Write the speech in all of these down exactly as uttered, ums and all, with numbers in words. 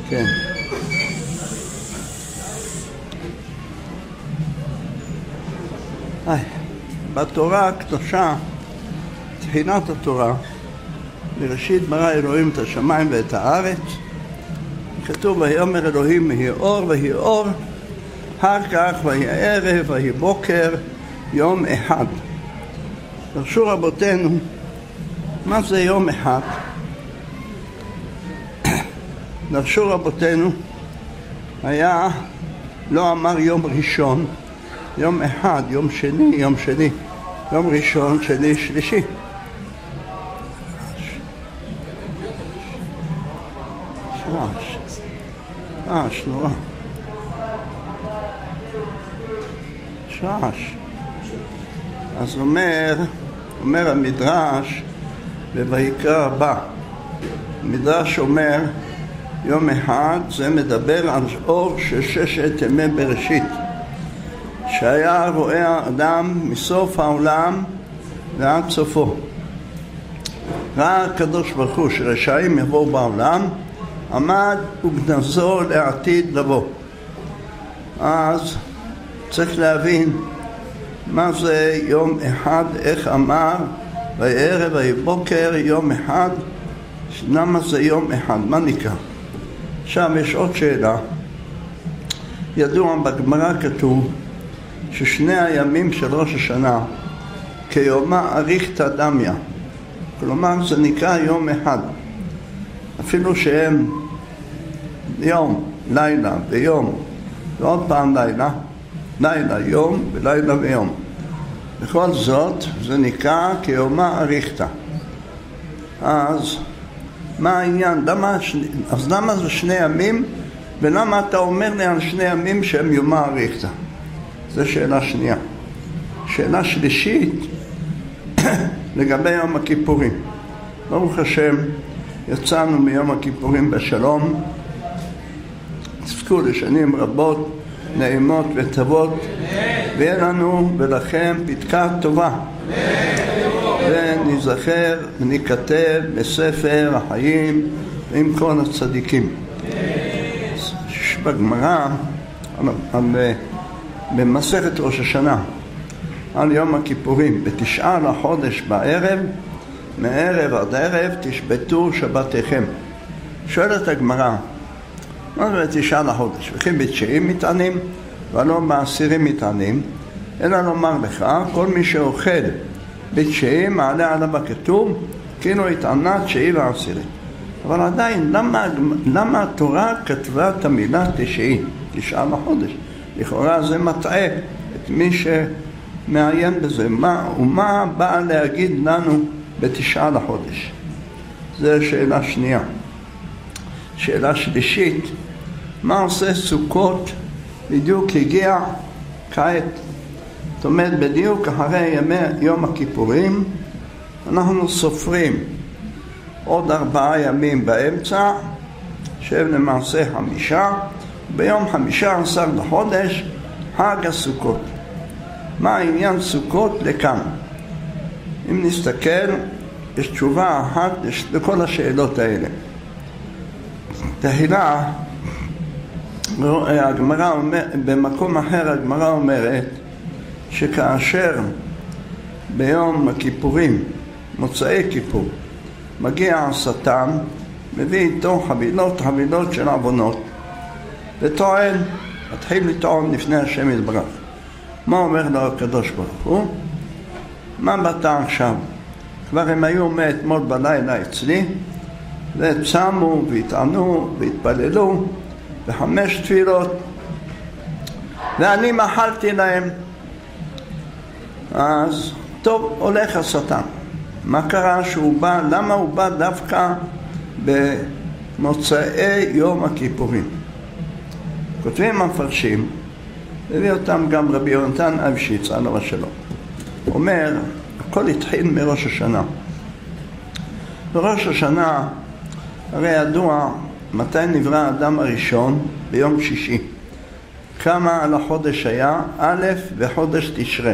כן. איי, בתורה הקדושה, תחילת התורה, בראשית ברא אלוהים את השמיים ואת הארץ, כתוב ויאמר אלוהים יהי אור ויהי אור, אחר כך ויהי ערב ויהי בוקר, יום אחד. דרשו רבותינו, מה זה יום אחד? דרשו רבותינו, היה, לא אמר יום ראשון, יום אחד, יום שני, יום שני, יום ראשון, שני, שלישי. רעש, רעש נורא. רעש. אז אומר, אומר המדרש בויקרא הבא, המדרש אומר יום אחד זה מדבר על אור של ששת ימי בראשית, שהיה רואה האדם מסוף העולם ועד סופו. ראה הקדוש ברוך הוא שרשעים יבואו בעולם, עמד וגנזו לעתיד לבוא. אז צריך להבין מה זה יום אחד, איך אמר וערב ובוקר יום אחד, למה זה יום אחד, מה נקרא? עכשיו יש עוד שאלה. ידוע בגמרא כתוב ששני הימים של ראש השנה כיומה אריכתא דמיא, כלומר זה נקרא יום אחד, אפילו שהם יום, לילה ויום ועוד פעם לילה, לילה יום ולילה ויום, בכל זאת זה נקרא כיומה אריכתא. אז מה העניין? למה, אז למה זה שני ימים ולמה אתה אומר לי על שני ימים שהם יומה אריכתא? זו שאלה שנייה. שאלה שלישית לגבי יום הכיפורים. ברוך השם יצאנו מיום הכיפורים בשלום, תזכו לשנים רבות נעימות וטובות, ויהיה לנו ולכם פתקה טובה, ונזכר ונכתב בספר החיים עם כל הצדיקים. בגמרא במסכת ראש השנה על יום הכיפורים, בתשעה לחודש בערב, מערב עד ערב תשבתו שבתיכם. שואלת הגמרא, מה זה בתשעה לחודש? וכי בתשעים מתענים ולא בעשירים מתענים, אלא לומר לך, כל מי שאוכל בתשעים מעלה עליו הכתוב כאילו התענה תשעי ועשירי. אבל עדיין למה, למה התורה כתבה את המילה תשעי, תשעה לחודש? לכאורה זה מטעה את מי שמעיין בזה. מה, ומה בא להגיד לנו בתשעה לחודש? זו שאלה שנייה. שאלה שלישית, מה עושה סוכות? בדיוק הגיע כעת, זאת אומרת בדיוק אחרי ימי יום הכיפורים אנחנו סופרים עוד ארבעה ימים באמצע שהם למעשה חמישה, ביום חמישה עשר לחודש חג הסוכות. מה העניין סוכות לכאן? אם נסתכל יש תשובה אחת לכל השאלות האלה. תחילה הגמרא אומר, במקום אחר הגמרא אומרת שכאשר ביום הכיפורים, מוצאי כיפור, מגיע השטן, מביא איתו חבילות חבילות של עוונות וטוען, מתחיל לטעון לפני השם יתברך. מה אומר לו הקדוש ברוך הוא? מה באת עכשיו? כבר הם היו מאתמול בלילה אצלי וצמו והתענו והתפללו וחמש תפילות ואני מחלתי להם. אז טוב, הולך השטן. מה קרה שהוא בא? למה הוא בא דווקא במוצאי יום הכיפורים? כותבים המפרשים, הביא אותם גם רבי יונתן אייבשיץ עליו השלום, אומר הכל התחיל מראש השנה. בראש השנה הרי ידוע מתי נברא האדם הראשון? ביום שישי. כמה על החודש היה? א' בחודש תשרי.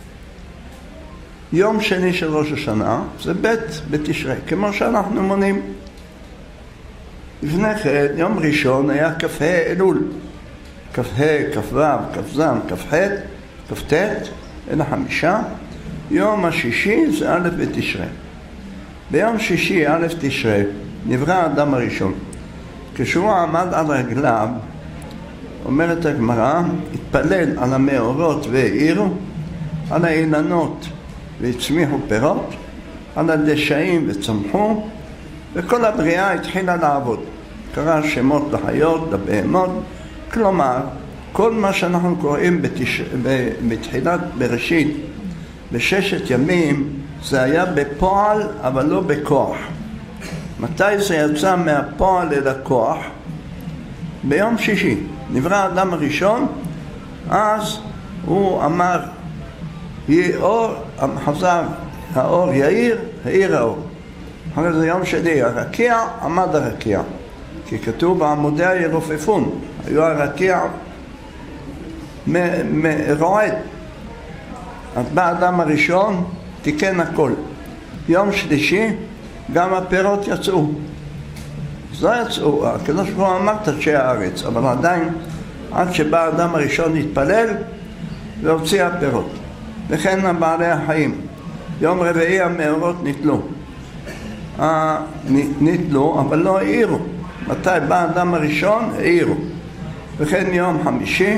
יום שני של ראש השנה זה ב' בתשרי, כמו שאנחנו מונים. לפני כן, יום ראשון היה כ"ה אלול. כ"ה, כ"ו, כ"ז, כ"ח, כ"ט, אלה חמישה. יום השישי זה א' בתשרי. ביום שישי, א' תשרי, נברא האדם הראשון. כשהוא עמד על רגליו, אומרת הגמרא, התפלל על המאורות והעירו, על האילנות והצמיחו פירות, על הדשאים וצמחו, וכל הבריאה התחילה לעבוד. קרא שמות לחיות, לבהמות, כלומר, כל מה שאנחנו קוראים בתש... בתחילת בראשית, בששת ימים, זה היה בפועל, אבל לא בכוח. מתי זה יצא מהפועל אל הכוח? ביום שישי. נברא האדם הראשון, אז הוא אמר, יהיה אור, חזר, האור יאיר, האיר האור. אחרי זה יום שני, הרקיע, עמד הרקיע. כי כתוב בעמודי הירופפון, היו הרקיע רועד. אז בא האדם הראשון, תיקן הכל. יום שלישי, גם הפירות יצאו. אז לא יצאו, הקדוש ברוך הוא אמר תדשי הארץ, אבל עדיין, עד שבא האדם הראשון התפלל, והוציא הפירות. וכן בעלי החיים. יום רביעי המאורות נתלו. נתלו, אבל לא העירו. מתי בא האדם הראשון? העירו. וכן יום חמישי,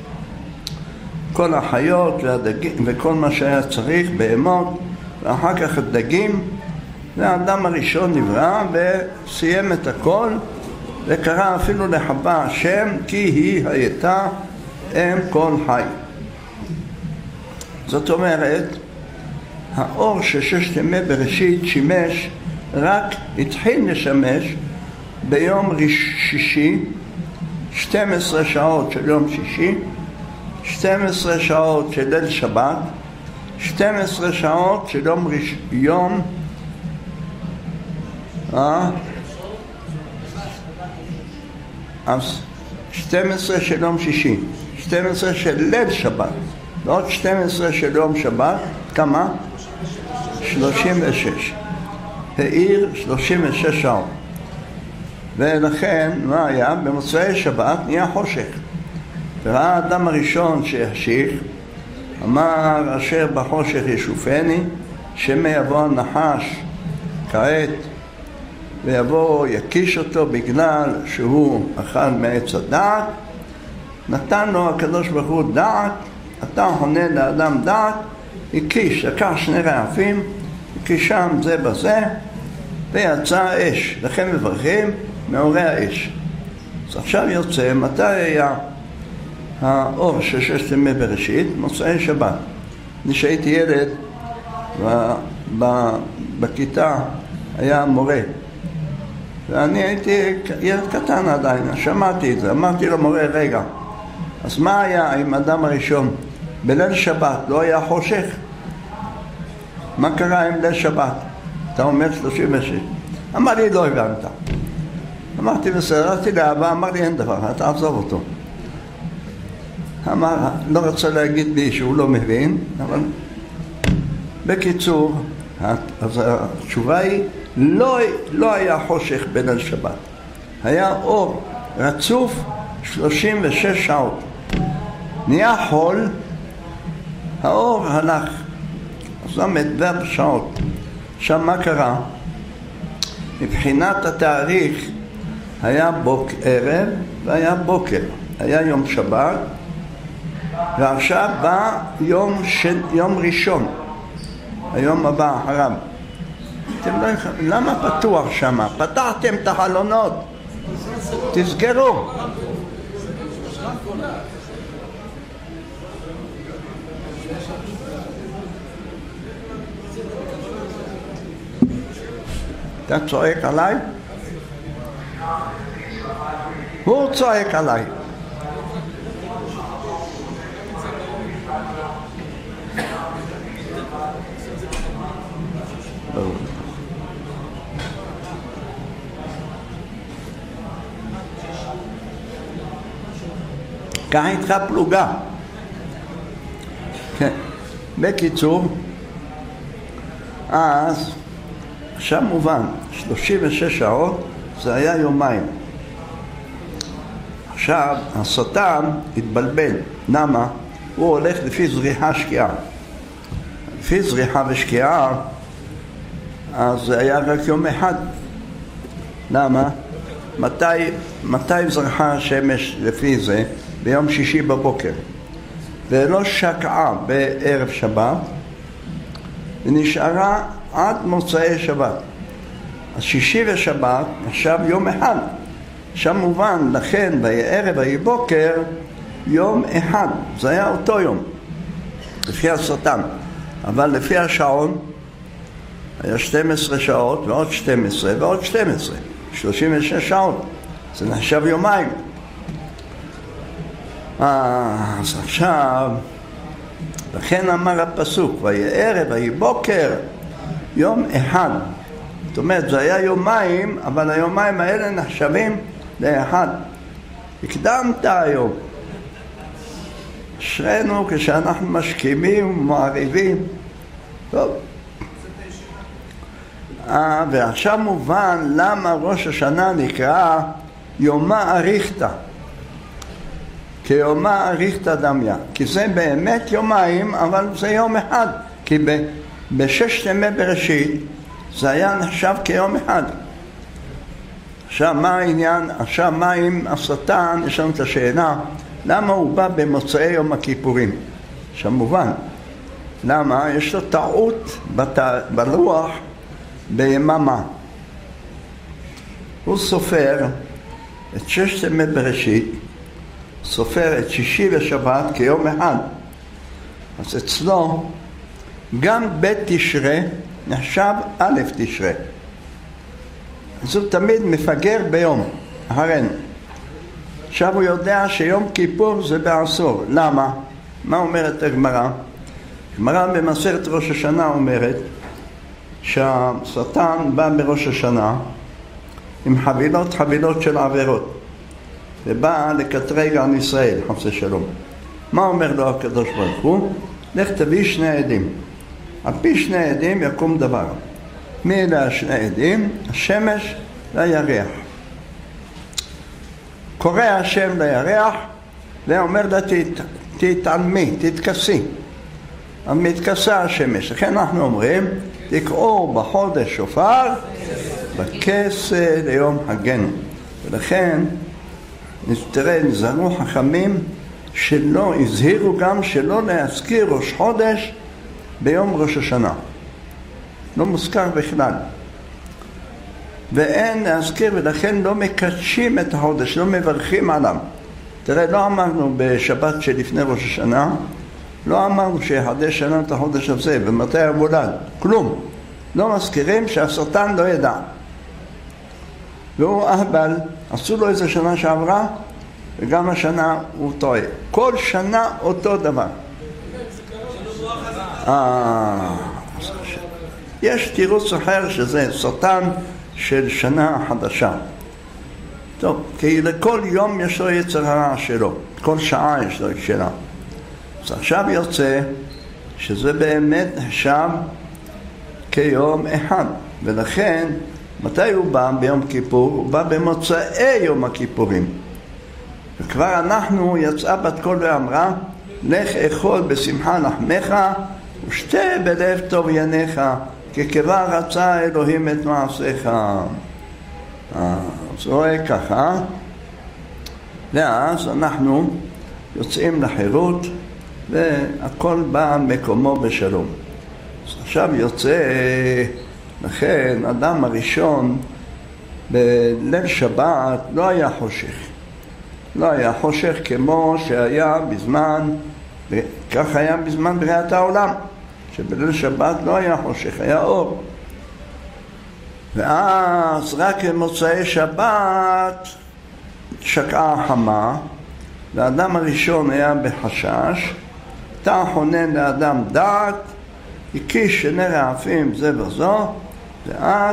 כל החיות והדגים, וכל מה שהיה צריך, בהמות, ואחר כך הדגים, והאדם הראשון נברא וסיים את הכל, וקרא אפילו לחווה השם, כי היא הייתה אם כל חי. זאת אומרת, האור של ששת ימי בראשית שימש, רק התחיל לשמש ביום שישי, שתים עשרה שעות של יום שישי, שתים עשרה שעות של ליל שבת, שתים עשרה שעות של יום ראש... יום אה? אז שתים עשרה של יום שישי, שתים עשרה של ליל שבת, ועוד שתים עשרה של יום שבת, כמה? שלושים ושש. העיר שלושים ושש שעות. ולכן, מה היה? במוצאי שבת נהיה חושך. וראה האדם הראשון שהחשיך, אמר אשר בחושך ישופני, שמא יבוא הנחש כעת, ויבוא יקיש אותו בגלל שהוא אכל מעץ הדעת. נתן לו הקדוש ברוך הוא דעת, אתה חונה לאדם דעת, הקיש, לקח שני רעפים, הקישם זה בזה, ויצא אש. לכן מברכים מאורי האש. אז עכשיו יוצא, מתי היה האור של ששת ימי בראשית? מוצאי שבת. אני שהייתי ילד, בכיתה היה מורה, ואני הייתי ילד קטן עדיין, שמעתי את זה, אמרתי לו מורה, רגע, אז מה היה עם האדם הראשון? בליל שבת לא היה חושך? מה קרה עם ליל שבת? אתה אומר שלושים ושש. אמר לי, לא הבנת. אמרתי בסדר, רציתי לאבא, אמר לי, אין דבר, אתה עזוב אותו. אמר, לא רצה להגיד לי שהוא לא מבין, אבל בקיצור, אז התשובה היא, לא, לא היה חושך בליל שבת. היה אור רצוף שלושים ושש שעות. נהיה חול, האור הלך. אז עמד דבר שעות. עכשיו מה קרה? מבחינת התאריך היה בוק ערב והיה בוקר. היה יום שבת, ועכשיו בא יום, של, יום ראשון. היום הבא אחריו. אתם לא יכולים, למה פתוח שם? פתחתם את החלונות. תסגרו. אתה צועק עליי? הוא צועק עליי. קח איתך פלוגה. כן. בקיצור, אז עכשיו מובן, שלושים ושש שעות זה היה יומיים. עכשיו, השטן התבלבל. למה? הוא הולך לפי זריחה שקיעה. לפי זריחה ושקיעה, אז זה היה רק יום אחד. למה? מתי, מתי זרחה השמש לפי זה? ביום שישי בבוקר. ולא שקעה בערב שבת, ונשארה עד מוצאי שבת. השישי ושבת עכשיו יום אחד. שם מובן, לכן בערב ויהי בוקר יום אחד. זה היה אותו יום, לפי השטן. אבל לפי השעון היה שתים עשרה שעות ועוד שתים עשרה ועוד שתים עשרה. שלושים ושש שעות. זה נחשב יומיים. אז עכשיו, לכן אמר הפסוק, ויהי ערב ויהי בוקר יום אחד. זאת אומרת, זה היה יומיים, אבל היומיים האלה נחשבים לאחד. הקדמת היום. אשרינו כשאנחנו משכימים ומעריבים. טוב. אה, ועכשיו מובן למה ראש השנה נקרא יומא אריכתא. כיומא אריכתא דמיא. כי זה באמת יומיים, אבל זה יום אחד. כי ב- בששת ימי בראשית זה היה נחשב כיום אחד. עכשיו מה העניין? עכשיו מה עם השטן? יש לנו את השאלה, למה הוא בא במוצאי יום הכיפורים? עכשיו מובן. למה? יש לו טעות בת... בלוח ביממה. הוא סופר את ששת ימי בראשית, סופר את שישי ושבת כיום אחד. אז אצלו גם בית תשרה נחשב א' תשרה. אז הוא תמיד מפגר ביום, אחרינו. עכשיו הוא יודע שיום כיפור זה בעשור. למה? מה אומרת הגמרא? הגמרא במסכת ראש השנה אומרת שהשטן בא בראש השנה עם חבילות חבילות של עבירות ובא לקטרג על ישראל, חס ושלום. מה אומר לו הקדוש ברוך הוא? לך תביא שני עדים. על פי שני עדים יקום דבר. מי אלה השני עדים? השמש והירח. קורא השם לירח ואומר לה תתעלמי, תתכסי. אז מתכסה השמש. לכן אנחנו אומרים תקעו בחודש שופר בכסה ליום הגנו. ולכן תראה, נזהרו חכמים שלא, הזהירו גם שלא להזכיר ראש חודש ביום ראש השנה. לא מוזכר בכלל. ואין להזכיר, ולכן לא מקדשים את החודש, לא מברכים עליו. תראה, לא אמרנו בשבת שלפני ראש השנה, לא אמרנו שיחדש שנה את החודש הזה, ומתי המולד, כלום. לא מזכירים שהשטן לא ידע. והוא אהבל, עשו לו איזה שנה שעברה, וגם השנה הוא טועה. כל שנה אותו דבר. אה, יש תירוץ אחר שזה שטן של שנה חדשה. טוב, כי לכל יום יש לו יצר הרע שלו, כל שעה יש לו שלה. אז עכשיו יוצא שזה באמת נחשב כיום אחד, ולכן מתי הוא בא ביום כיפור? הוא בא במוצאי יום הכיפורים. וכבר אנחנו יצאה בת קול ואמרה, לך אכול בשמחה לחמך ושתה בלב טוב יניך, כי כבר רצה אלוהים את מעשיך. אז רואה ככה, ואז אנחנו יוצאים לחירות והכל בא מקומו בשלום. אז עכשיו יוצא, לכן אדם הראשון בליל שבת לא היה חושך. לא היה חושך כמו שהיה בזמן, וכך היה בזמן בריאת העולם, שבליל שבת לא היה חושך, היה אור. ואז רק במוצאי שבת שקעה החמה, והאדם הראשון היה בחשש, תא חונן לאדם דעת, הקיש שני רעפים זה וזו, ואז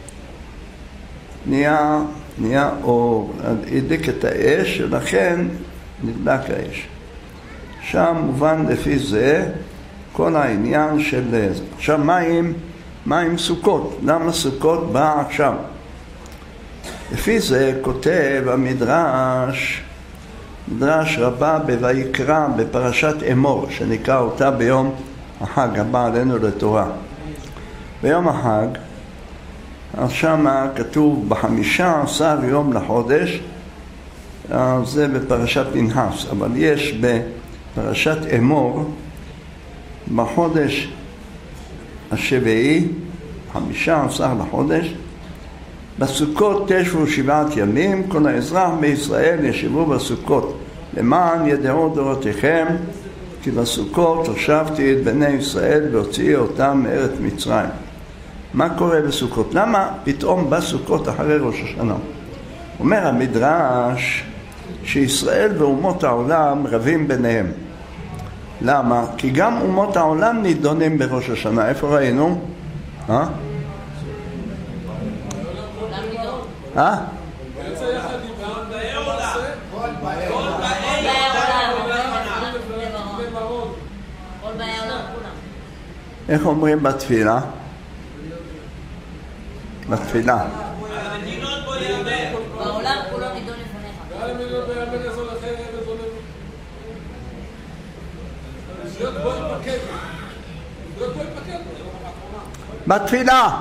נהיה, נהיה אור, הדליק את האש, ולכן נדלק האש. שם מובן לפי זה כל העניין של זה. עכשיו מה עם, מה עם סוכות? למה סוכות באה עכשיו? לפי זה כותב המדרש, מדרש רבה בויקרא בפרשת אמור, שנקרא אותה ביום החג הבא עלינו לתורה. ביום החג, שם כתוב בחמישה עשר יום לחודש, זה בפרשת פנחס, אבל יש בפרשת אמור, בחודש השביעי, חמישה עשר לחודש, בסוכות תשבו שבעת ימים, כל האזרח בישראל ישבו בסוכות, למען ידעו דורותיכם, כי בסוכות הושבתי את בני ישראל והוציאי אותם מארץ מצרים. מה קורה בסוכות? למה פתאום בסוכות אחרי ראש השנה? אומר המדרש שישראל ואומות העולם רבים ביניהם. למה? כי גם אומות העולם נידונים בראש השנה. איפה ראינו? אה? אה? איך אומרים בתפילה? בתפילה. בעולם כולו נידון לפניך. בתפילה.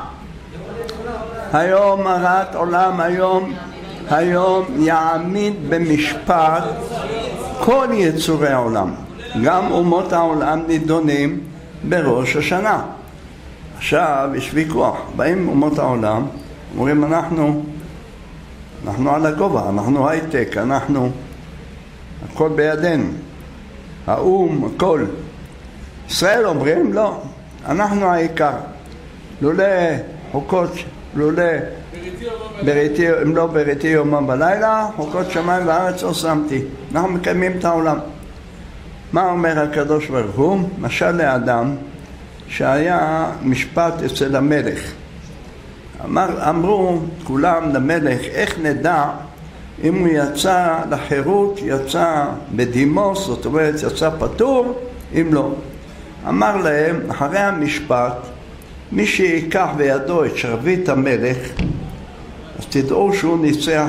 היום הרת עולם, היום, היום יעמיד במשפט כל יצורי העולם. גם אומות העולם נידונים בראש השנה. עכשיו יש ויכוח, באים אומות העולם, אומרים אנחנו, אנחנו על הגובה, אנחנו הייטק, אנחנו, הכל בידינו, האום, הכל. ישראל אומרים לא, אנחנו העיקר, לולא חוקות, לולא בריתי, אם לא בריתי יומם בלילה, חוקות שמיים וארץ לא שמתי, אנחנו מקיימים את העולם. מה אומר הקדוש ברוך הוא? משל לאדם שהיה משפט אצל המלך. אמר, אמרו כולם למלך, איך נדע אם הוא יצא לחירות, יצא בדימוס, זאת אומרת יצא פטור, אם לא. אמר להם, אחרי המשפט, מי שיקח בידו את שרביט המלך, אז תדעו שהוא ניצח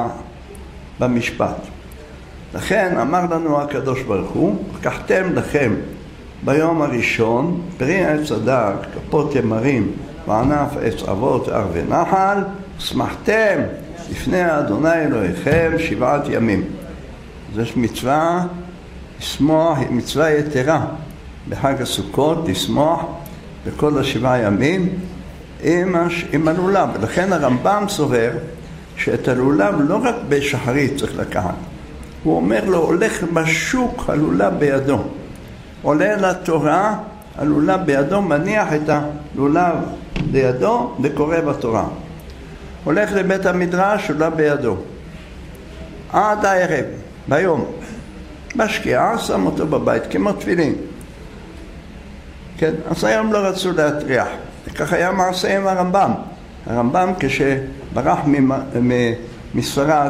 במשפט. לכן אמר לנו הקדוש ברוך הוא, לקחתם לכם ביום הראשון פרי עץ הדר, כפות תמרים וענף עץ אבות הר ונחל, שמחתם לפני אדוני אלוהיכם שבעת ימים. אז יש מצווה לשמוח, מצווה יתרה בחג הסוכות, לשמוח בכל השבעה ימים עם, הש... עם הלולב. ולכן הרמב"ם סובר שאת הלולב לא רק בשחרית צריך לקחת. הוא אומר לו, הולך בשוק הלולב בידו. עולה לתורה, הלולב בידו, מניח את הלולב לידו וקורא בתורה. הולך לבית המדרש, לולב בידו. עד הערב, ביום. בשקיעה, שם אותו בבית, כמו תפילין. כן, אז היום לא רצו להטריח. וכך היה מעשה עם הרמב"ם. הרמב"ם כשברח מספרד,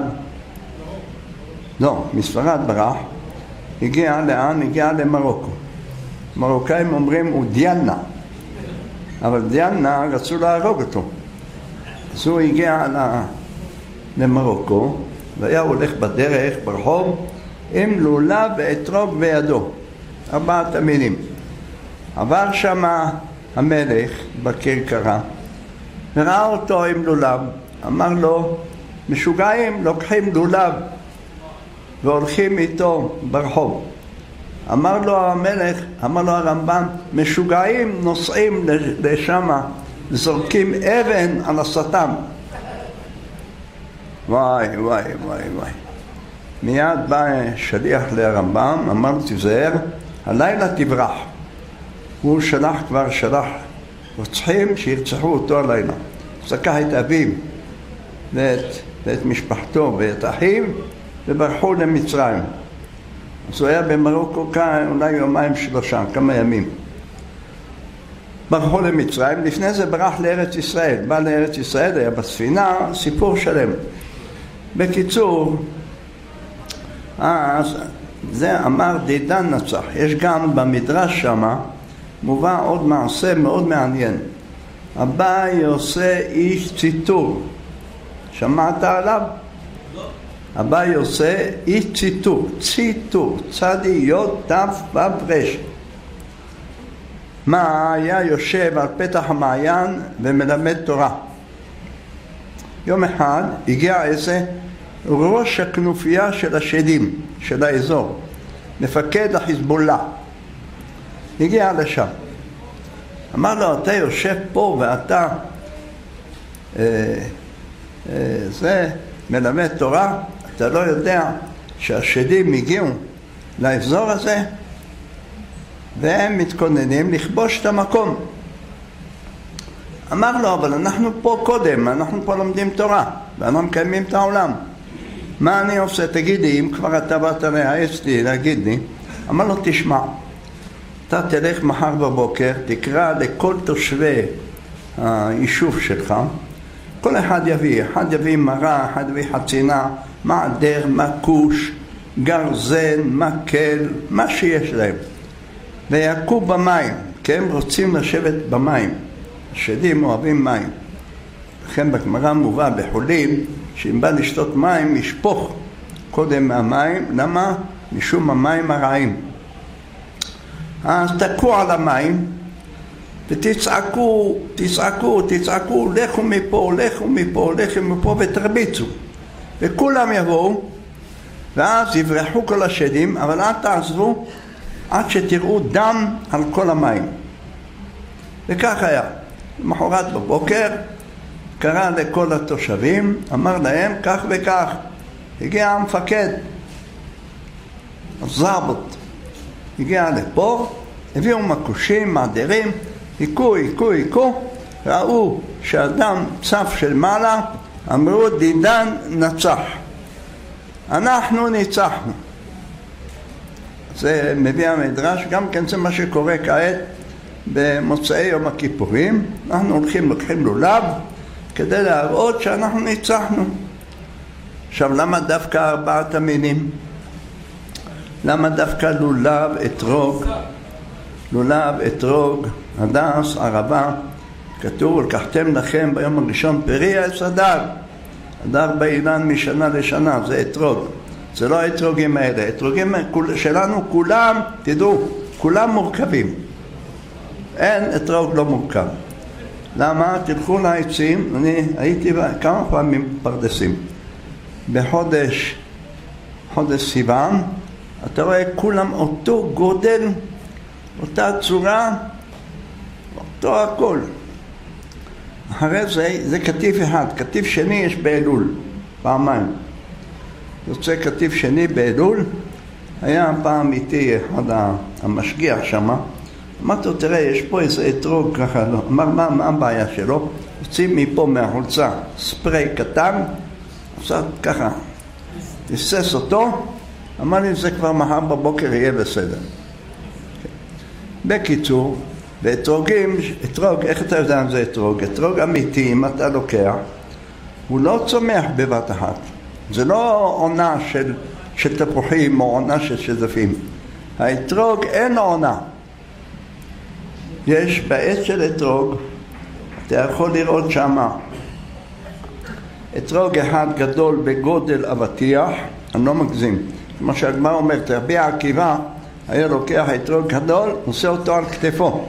לא, מספרד ברח, הגיע לאן? הגיע למרוקו. מרוקאים אומרים הוא דיאנה, אבל דיאנה רצו להרוג אותו. אז הוא הגיע למרוקו, והיה הולך בדרך, ברחוב, עם לולב ואתרוג בידו. ארבעת המינים. עבר שם המלך בכרכרה, וראה אותו עם לולב. אמר לו, משוגעים לוקחים לולב והולכים איתו ברחוב. אמר לו המלך, אמר לו הרמב"ם, משוגעים נוסעים לשם, זורקים אבן על השטן. וואי וואי וואי וואי. מיד בא שליח לרמב"ם, אמר לו תזהר, הלילה תברח. הוא שלח כבר, שלח רוצחים שירצחו אותו הלילה. סקח את אביו ואת, ואת משפחתו ואת אחיו וברחו למצרים. אז הוא היה במרוקו כאן אולי יומיים שלושה, כמה ימים. ברחו למצרים, לפני זה ברח לארץ ישראל. בא לארץ ישראל, היה בספינה, סיפור שלם. בקיצור, אז זה אמר דידן נצח. יש גם במדרש שמה, מובא עוד מעשה מאוד מעניין. אביי עושה איש ציטור. שמעת עליו? אביי עושה אי ציטור, ציטור, צדי יוד תף וברש. מה היה יושב על פתח המעיין ומלמד תורה. יום אחד הגיע איזה ראש הכנופיה של השדים, של האזור, מפקד החיזבאללה. הגיע לשם. אמר לו, אתה יושב פה ואתה אה, אה, זה מלמד תורה, אתה לא יודע שהשדים הגיעו לאזור הזה והם מתכוננים לכבוש את המקום. אמר לו, אבל אנחנו פה קודם, אנחנו פה לומדים תורה ואנחנו מקיימים את העולם. מה אני עושה? תגידי, אם כבר אתה באת להעץ לי, להגיד לי. אמר לו, תשמע, אתה תלך מחר בבוקר, תקרא לכל תושבי היישוב שלך, כל אחד יביא, אחד יביא מרה, אחד יביא חצינה, מעדר, מקוש, גרזן, מקל, מה שיש להם. ויקו במים, כי הם רוצים לשבת במים. השדים אוהבים מים. לכן בגמרא מובא בחולין, שאם בא לשתות מים, ישפוך קודם מהמים. למה? משום המים הרעים. אז תקעו על המים, ותצעקו, תצעקו, תצעקו, לכו מפה, לכו מפה, לכו מפה, ותרביצו. וכולם יבואו, ואז יברחו כל השדים, אבל אל תעזבו עד שתראו דם על כל המים. וכך היה. למחרת בבוקר קרא לכל התושבים, אמר להם כך וכך. הגיע המפקד, הזרבות, הגיע לפה, הביאו מקושים, מעדרים, עיקו, עיקו, עיקו, ראו שהדם צף של מעלה, אמרו דידן נצח. אנחנו ניצחנו. זה מביא המדרש, גם כן זה מה שקורה כעת במוצאי יום הכיפורים. אנחנו הולכים, לוקחים לולב כדי להראות שאנחנו ניצחנו. עכשיו, למה דווקא ארבעת המינים? למה דווקא לולב, אתרוג, לולב, אתרוג, הדס, ערבה? כתוב, לקחתם לכם ביום הראשון פרי עץ הדר. הדר באילן משנה לשנה, זה אתרוג. זה לא האתרוגים האלה. האתרוגים שלנו כולם, תדעו, כולם מורכבים. אין אתרוג לא מורכב. למה? תלכו לעצים, אני הייתי כמה פעמים פרדסים. בחודש, חודש סיוון, אתה רואה כולם אותו גודל, אותה צורה, אותו הכל. אחרי זה, זה כתיב אחד. כתיב שני יש באלול, פעמיים. יוצא כתיב שני באלול, היה פעם איתי אחד המשגיח שמה, אמרתי לו, תראה, יש פה איזה אתרוג ככה, לא. אמר, מה, מה הבעיה שלו? יוצאים מפה מהחולצה ספרי קטן, עושה ככה, תסס אותו, אמר לי, זה כבר מחר בבוקר יהיה בסדר. בקיצור, ואתרוגים, אתרוג, איך אתה יודע אם זה אתרוג? אתרוג אמיתי, אם אתה לוקח, הוא לא צומח בבת אחת. זה לא עונה של, של תפוחים או עונה של שזפים. האתרוג אין עונה. יש בעץ של אתרוג, אתה יכול לראות שמה, אתרוג אחד גדול בגודל אבטיח, אני לא מגזים. כמו שהגמרא אומרת, רבי עקיבא היה לוקח אתרוג גדול, עושה אותו על כתפו.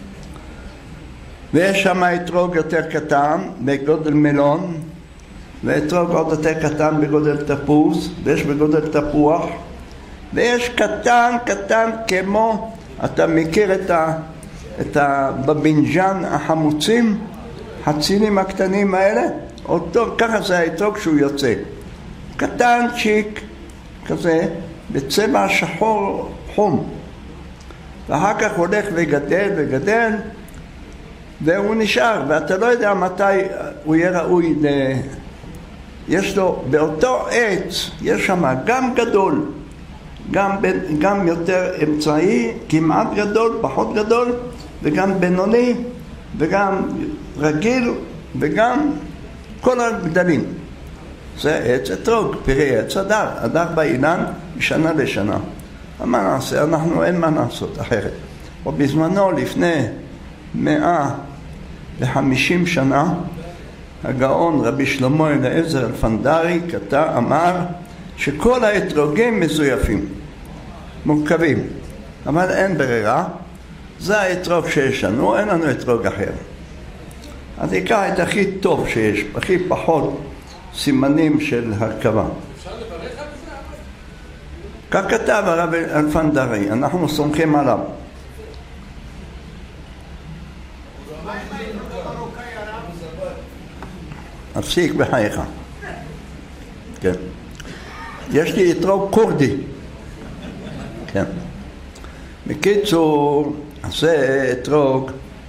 ויש שם אתרוג יותר קטן בגודל מלון, ואתרוג עוד יותר קטן בגודל תפוז, ויש בגודל תפוח, ויש קטן קטן כמו, אתה מכיר את ה... את הבבינג'ן החמוצים, הצינים הקטנים האלה, אותו, ככה זה האתרוג שהוא יוצא. קטן צ'יק, כזה, בצבע שחור חום. ואחר כך הולך וגדל וגדל, והוא נשאר, ואתה לא יודע מתי הוא יהיה ראוי ל... יש לו, באותו עץ, יש שם גם גדול, גם, גם יותר אמצעי, כמעט גדול, פחות גדול, וגם בינוני, וגם רגיל, וגם כל הגדלים. זה עץ אתרוג, פרי עץ הדר, הדר באילן משנה לשנה. מה נעשה? אנחנו אין מה לעשות אחרת. ובזמנו, לפני מאה וחמישים שנה, הגאון רבי שלמה אליעזר אלפנדרי כתב, אמר שכל האתרוגים מזויפים, מורכבים, אבל אין ברירה, זה האתרוג שיש לנו, אין לנו אתרוג אחר. אז יקח את הכי טוב שיש, הכי פחות סימנים של הרכבה. אפשר לברך על זה? כך כתב הרב אלפנדרי, אנחנו סומכים עליו. הפסיק בחייך. כן. יש לי אתרוג קורדי. כן. בקיצור, זה אתרוג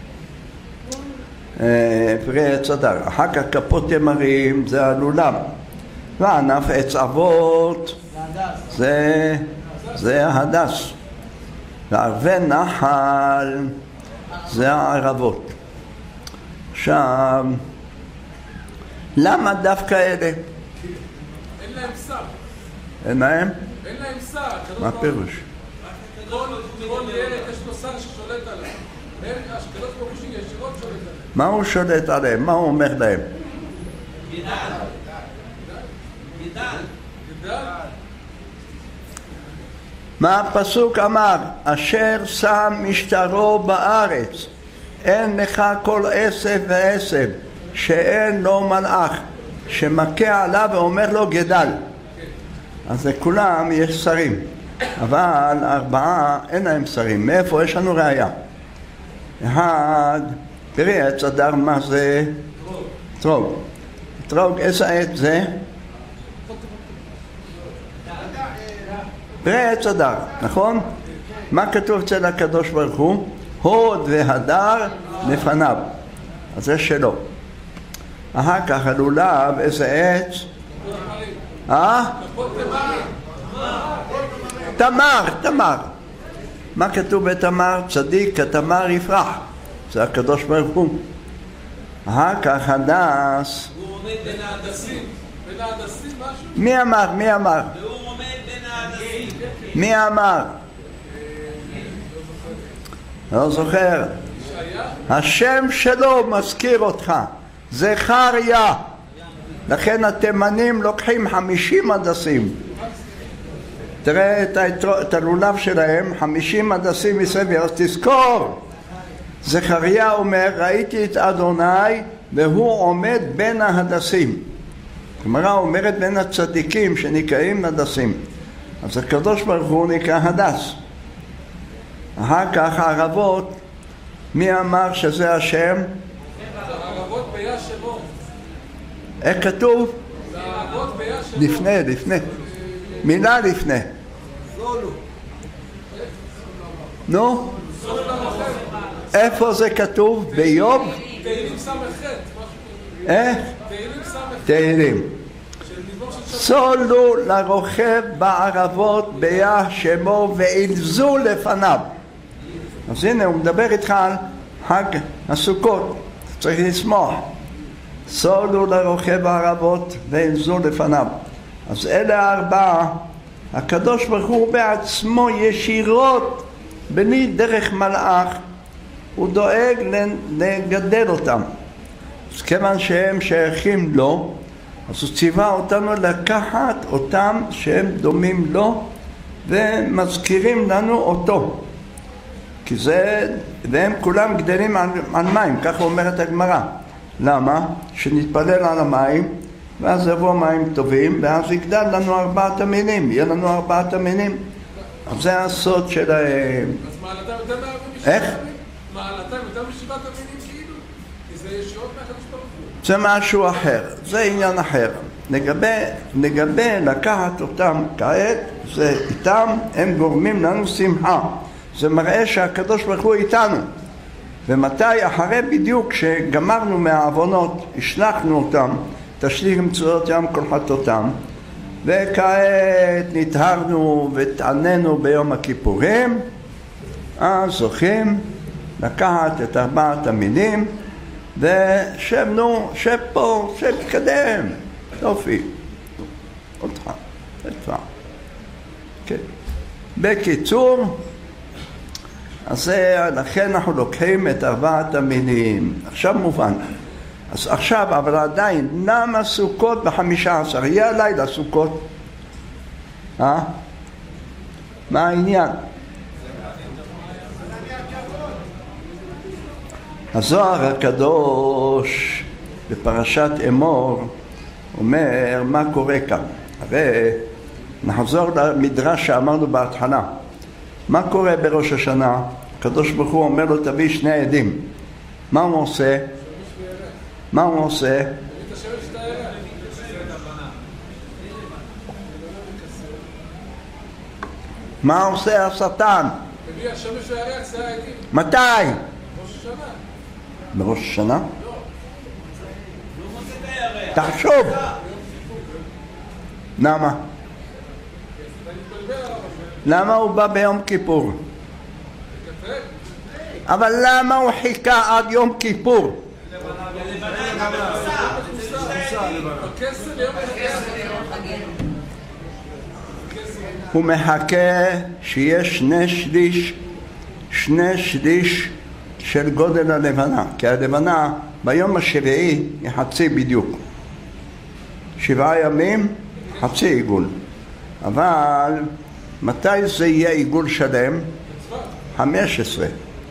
פרי עץ הדר. אחר כך כפות תמרים זה הלולב. וענף עץ אבות זה, זה ההדס. וערבי נחל זה הערבות. עכשיו, למה דווקא אלה? אין להם שר. אין להם? אין להם שר. מה פירוש? כל ילד יש לו שר ששולט עליהם. הם אשכולות כובשים ישירות שולט עליהם. מה הוא שולט עליהם? מה הוא אומר להם? גידל. גידל. גידל. מה הפסוק אמר? אשר שם משטרו בארץ, אין לך כל עשב ועשב שאין לו מלאך שמכה עליו ואומר לו גדל. אז לכולם יש שרים, אבל ארבעה אין להם שרים. מאיפה? יש לנו ראיה. אחד, פרי עץ הדר, מה זה? אתרוג. אתרוג, איזה עץ זה? פרי עץ הדר, נכון? מה כתוב אצל הקדוש ברוך הוא? הוד והדר לפניו. אז זה שלו. אחר כך הלולב, איזה עץ? אה? תמר, תמר. מה כתוב בתמר? צדיק כתמר יפרח. זה הקדוש ברוך הוא. אחר כך הדס. הוא עומד בין ההדסים. בין ההדסים משהו? מי אמר? מי אמר? והוא עומד בין ההדסים. מי אמר? לא זוכר. השם שלו מזכיר אותך. זכריה. לכן התימנים לוקחים חמישים הדסים. תראה את, היתר... את הלולב שלהם, חמישים הדסים מסביב, אז תזכור. זכריה אומר, ראיתי את אדוני והוא עומד בין ההדסים. הגמרא אומרת בין הצדיקים שנקראים הדסים. אז הקדוש ברוך הוא נקרא הדס. אחר כך הערבות, מי אמר שזה השם? הערבות בישמו. איך כתוב? הערבות בישמו. לפני, לפני. מילה לפני. זולו. נו? זולו למחר. איפה זה כתוב? ביום? תהילים סמך ח'. איך? תהילים סמך. תהילים. סולו לרוכב בערבות ביה שמו ואילזו לפניו. אז הנה הוא מדבר איתך על חג הסוכות, צריך לשמוח. סולו לרוכב בערבות ואילזו לפניו. אז אלה הארבעה, הקדוש ברוך הוא בעצמו ישירות בלי דרך מלאך, הוא דואג לגדל אותם. אז כיוון שהם שייכים לו, אז הוא ציווה אותנו לקחת אותם שהם דומים לו ומזכירים לנו אותו. כי זה, והם כולם גדלים על, על מים, ככה אומרת הגמרא. למה? שנתפלל על המים, ואז יבוא מים טובים, ואז יגדל לנו ארבעת המינים, יהיה לנו ארבעת המינים. אז זה הסוד שלהם. אז מעלתם יותר מהרבה משבעת איך? המינים? מעלתם יותר משבעת המינים כאילו? כי זה ישירות מהקדוש ברוך הוא. זה משהו אחר, זה עניין אחר. לגבי, לגבי לקחת אותם כעת, זה איתם, הם גורמים לנו שמחה. זה מראה שהקדוש ברוך הוא איתנו. ומתי? אחרי בדיוק שגמרנו מהעוונות, השלחנו אותם, תשליך מצוות ים כל חטאותם, וכעת נטהרנו ותעננו ביום הכיפורים, אז זוכים לקחת את ארבעת המינים, ושב נו, שב פה, שב תקדם, יופי, אותך, אותך. כן. בקיצור, אז לכן אנחנו לוקחים את ארבעת המינים. עכשיו מובן, אז עכשיו, אבל עדיין, למה סוכות בחמישה עשר? יהיה הלילה סוכות. אה? מה העניין? הזוהר הקדוש בפרשת אמור אומר מה קורה כאן. הרי נחזור למדרש שאמרנו בהתחלה. מה קורה בראש השנה? הקדוש ברוך הוא אומר לו תביא שני עדים. מה הוא עושה? מה הוא עושה? מה עושה השטן? מביא השמש והירח, זה העדים. מתי? בראש השנה. בראש השנה? תחשוב. למה? למה הוא בא ביום כיפור? אבל למה הוא חיכה עד יום כיפור? הוא מחכה שיש שני שליש, שני שליש של גודל הלבנה, כי הלבנה ביום השביעי היא חצי בדיוק. שבעה ימים, חצי עיגול. אבל מתי זה יהיה עיגול שלם? חמש עשרה.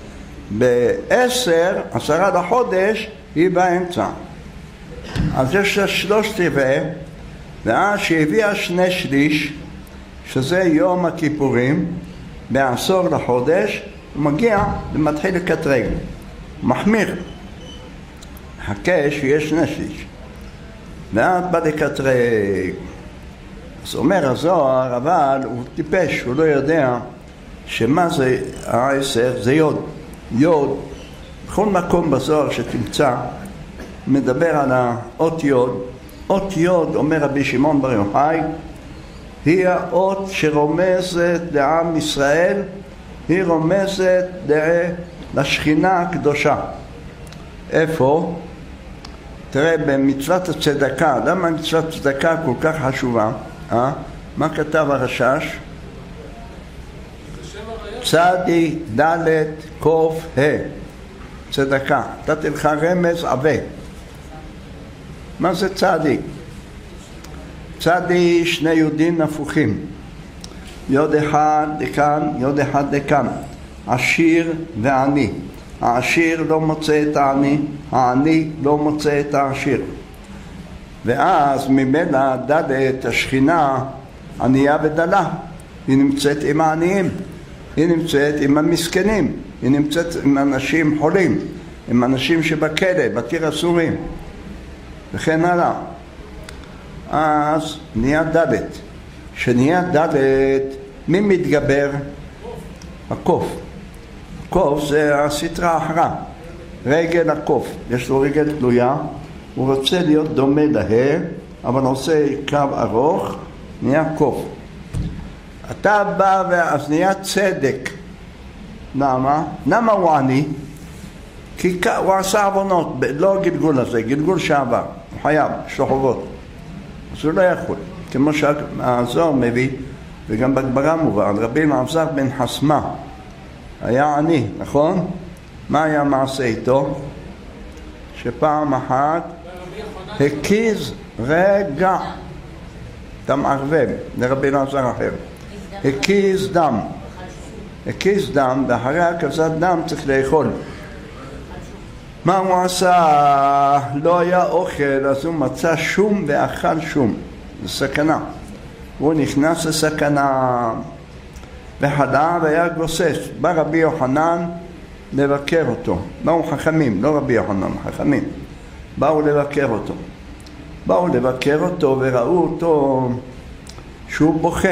בעשר, עשרה לחודש, היא באמצע. אז יש לה שלוש טבעי, ואז שהביאה שני שליש, שזה יום הכיפורים, בעשור לחודש, הוא מגיע ומתחיל לקטרג. מחמיר. חכה שיש שני שליש. ואז בא לקטרג. אז אומר הזוהר, אבל הוא טיפש, הוא לא יודע שמה זה העשר, זה יוד. יוד, בכל מקום בזוהר שתמצא, מדבר על האות יוד. אות יוד, אומר רבי שמעון בר יוחאי, היא האות שרומזת לעם ישראל, היא רומזת לשכינה הקדושה. איפה? תראה, במצוות הצדקה, למה מצוות הצדקה כל כך חשובה? אה? מה כתב הרשש? צדי דלת קוף ה. צדקה. נתתי לך רמז עבה. מה זה צדי? צדי שני יודים הפוכים. יוד אחד לכאן, יוד אחד לכאן. עשיר ועני. העשיר לא מוצא את העני, העני לא מוצא את העשיר. ואז ממנה דלת השכינה ענייה ודלה. היא נמצאת עם העניים, היא נמצאת עם המסכנים, היא נמצאת עם אנשים חולים, עם אנשים שבכלא, בתיר אסורים, וכן הלאה. אז נהיה דלת. שנהיה דלת, מי מתגבר? הקוף. הקוף זה הסטרה האחרה, רגל הקוף. יש לו רגל תלויה, הוא רוצה להיות דומה לה, אבל עושה קו ארוך, נהיה קוף. אתה בא ואז נהיה צדק. למה? למה הוא עני? כי הוא עשה עוונות, לא גלגול הזה, גלגול שעבר. הוא חייב, יש לו חובות. אז הוא לא יכול. כמו שהזוהר מביא, וגם בגמרא מובן, רבי אלעזר בן חסמא היה עני, נכון? מה היה מעשה איתו? שפעם אחת הקיז רגע, אתה מערבב לרבי אלעזר אחר, הקיז דם, הקיז דם, ואחרי הקזת דם צריך לאכול. מה הוא עשה? לא היה אוכל, אז הוא מצא שום ואכל שום. זה סכנה. הוא נכנס לסכנה וחלה והיה גוסס. בא רבי יוחנן לבקר אותו. באו חכמים, לא רבי יוחנן, חכמים. באו לבקר אותו. באו לבקר אותו וראו אותו שהוא בוכה.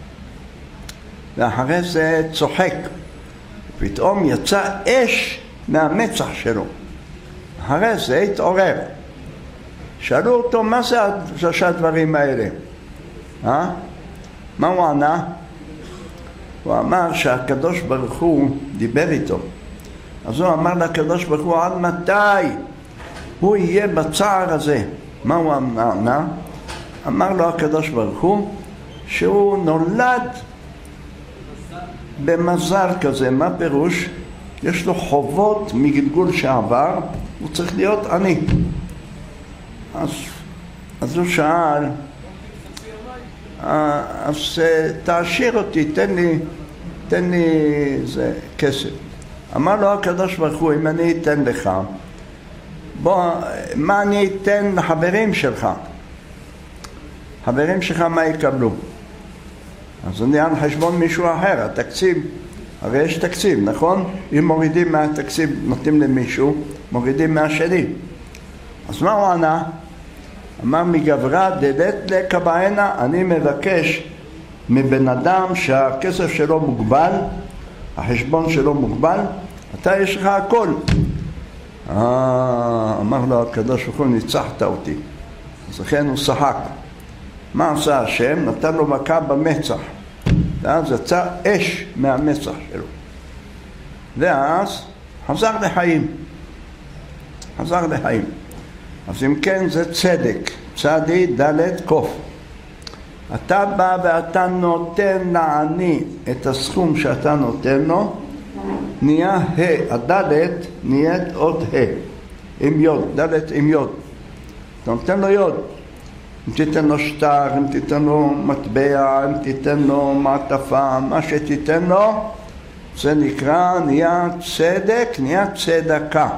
ואחרי זה צוחק. פתאום יצא אש מהמצח שלו. אחרי זה התעורר. שאלו אותו, מה זה שלושה דברים האלה? אה? מה הוא ענה? הוא אמר שהקדוש ברוך הוא דיבר איתו. אז הוא אמר לקדוש ברוך הוא, עד מתי הוא יהיה בצער הזה? מה הוא ענה? אמר לו הקדוש ברוך הוא, שהוא נולד במזל כזה. מה פירוש? יש לו חובות מגלגול שעבר, הוא צריך להיות עני. אז, אז הוא שאל, אז תעשיר אותי, תן לי, תן לי זה כסף. אמר לו הקדוש ברוך הוא, אם אני אתן לך, בוא, מה אני אתן לחברים שלך? חברים שלך מה יקבלו? אז אני על חשבון מישהו אחר, התקציב, הרי יש תקציב, נכון? אם מורידים מהתקציב, נותנים למישהו, מורידים מהשני. אז מה הוא ענה? אמר מגברה דלת לקבענה, אני מבקש מבן אדם שהכסף שלו מוגבל, החשבון שלו מוגבל, אתה יש לך הכל. אה, אמר לו הקדוש ברוך הוא, ניצחת אותי. אז לכן הוא שחק. מה עשה השם? נתן לו מכה במצח. ואז יצא אש מהמצח שלו. ואז חזר לחיים. חזר לחיים. אז אם כן זה צדק. צדי דלת קוף. אתה בא ואתה נותן לעני את הסכום שאתה נותן לו, נהיה ה. הדלת נהיית עוד ה. עם יוד. דלת עם יוד. אתה נותן לו יוד. אם תיתן לו שטר, אם תיתן לו מטבע, אם תיתן לו מעטפה, מה שתיתן לו, זה נקרא, נהיה צדק, נהיה צדקה.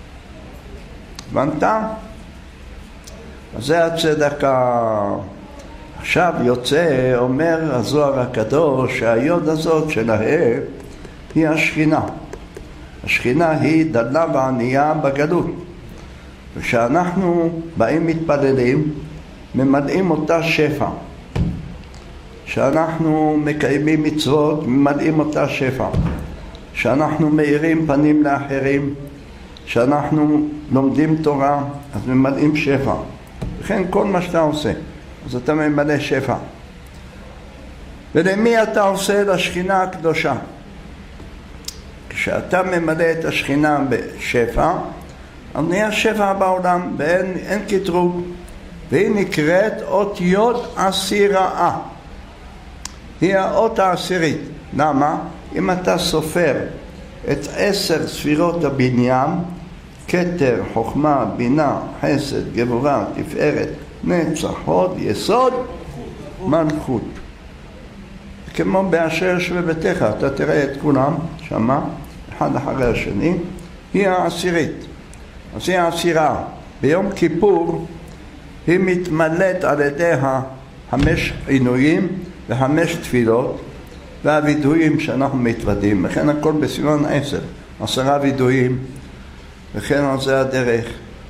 הבנת? אז זה הצדקה. עכשיו יוצא, אומר הזוהר הקדוש, שהיוד הזאת של ההא היא השכינה. השכינה היא דלה וענייה בגלות. וכשאנחנו באים מתפללים, ממלאים אותה שפע. כשאנחנו מקיימים מצוות, ממלאים אותה שפע. כשאנחנו מאירים פנים לאחרים, כשאנחנו לומדים תורה, אז ממלאים שפע. וכן כל מה שאתה עושה, אז אתה ממלא שפע. ולמי אתה עושה? לשכינה הקדושה. כשאתה ממלא את השכינה בשפע, אז נהיה שפע בעולם, ואין אין קטרוג. והיא נקראת אות יוד עשירה. היא האות העשירית. למה? אם אתה סופר את עשר ספירות הבניין, כתר, חוכמה, בינה, חסד, גבורה, תפארת, נצח, הוד, יסוד, מלכות. כמו באשר יושבי ביתך, אתה תראה את כולם שמה, אחד אחרי השני, היא העשירית. אז היא העשירה. ביום כיפור היא מתמלאת על ידי החמש עינויים וחמש תפילות והווידויים שאנחנו מתוודים. וכן הכל בסימן עשר, עשרה וידויים, וכן על זה הדרך.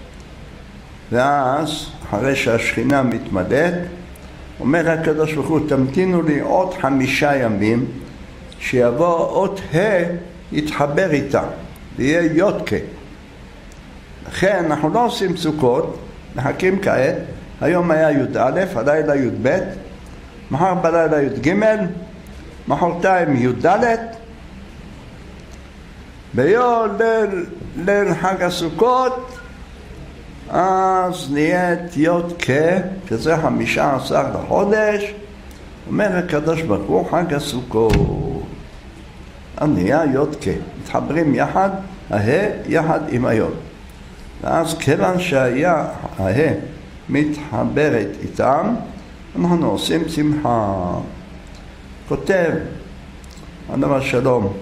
ואז אחרי שהשכינה מתמלאת, אומר הקדוש ברוך הוא, תמתינו לי עוד חמישה ימים, שיבוא עוד ה' יתחבר איתה, ויהיה יודקה. לכן אנחנו לא עושים סוכות, מחכים כעת, היום היה י' א', הלילה י' ב', מחר בלילה י' ג', מחרתיים י' ד', ביום ליל, ליל חג הסוכות, אז נהיית י' כ', שזה חמישה עשר לחודש, אומר הקדוש ברוך הוא חג הסוכות. אז נהיה י' כ', מתחברים יחד, הה יחד עם היוד. ואז כיוון שהיה ההא מתחברת איתם, אנחנו עושים שמחה. כותב עליו השלום